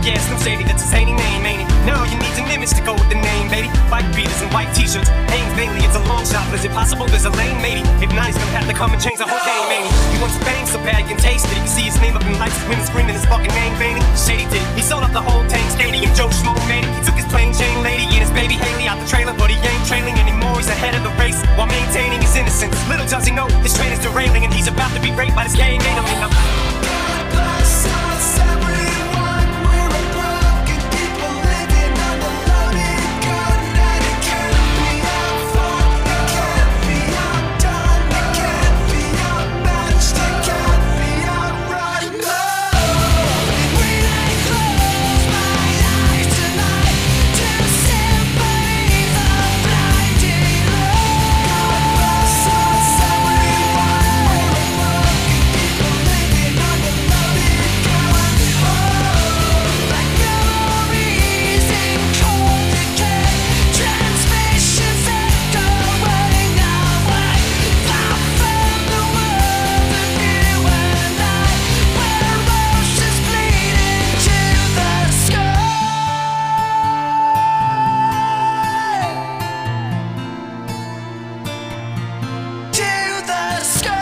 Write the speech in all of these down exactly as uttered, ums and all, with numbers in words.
yeah, Slim Shady, that's his zany name, ain't it? Now you need an image to go with the name, baby. White beaters and white t-shirts, Hanes Bailey, it's a long shot, but is it possible there's a lane, maybe? If not, he's gonna have to come and change the whole game, ain't he? He wants fame so bad you can taste it. You can see his name up in lights, women screaming his fucking name, ain't he? Shady did, he sold up the whole tank, Stadium, Joe Schmo made it. He took his plain Jane lady and his baby Haley out the trailer, but he ain't trailing anymore, he's ahead of the race while maintaining his innocence. Little does he know, this train is derailing and he's about to be raped by this gay man. God bless us, everyone. We're a broken people living on the loaded gun, and it can't be our fault, it can't be outdone, it can't be outmatched, it can't be outrun. No, when I close my eyes tonight to symphonies of blinding light. God bless us, everyone. We're a broken people living on the loaded gun. Oh, like memories in cold decay, transmissions echoing away. Far from the world of you and I, where oceans bleed into the sky. To the sky.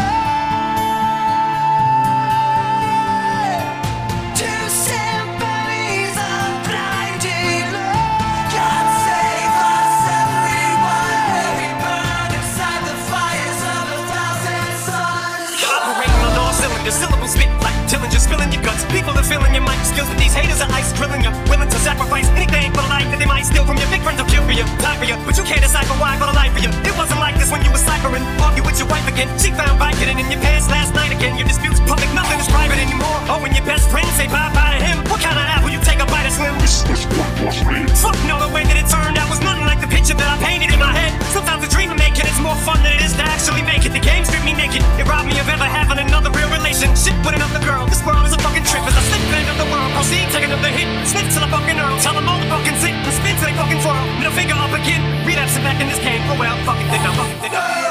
To symphonies of blinding light. God save us, everyone. We burn inside the fires of a thousand suns. Operating on all cylinders, syllables spit like Dillinger spilling your guts. People are filling your mic skills, but these haters are ice grilling you. Willing to sacrifice anything for the life that they might steal from you. Big friends will kill for you, die for you, but you can't decipher why for the life of you. It wasn't like this when you were ciphering. Argue with your wife again, she found Vicodin in your pants last night again. Your disputes public, nothing is private anymore. Oh, when your best friend say bye bye to him, what kind of apple you take a bite of Slim? This is what was me. Fuck no, the way that it turned out was nothing like the picture that I painted in my head. Sometimes a dream of making it's more fun than it is to actually make it. The game stripped me naked. It robbed me of ever having another real relationship with another girl. This world is a fucking trip as I slip into the world. Proceed, take another hit. Sniff till I fucking earl. Tell them all to fucking sit and spin till they fucking twirl. Middle finger up again. Relapsing back in this game. Oh well, fucking think I'm fucking think I'm.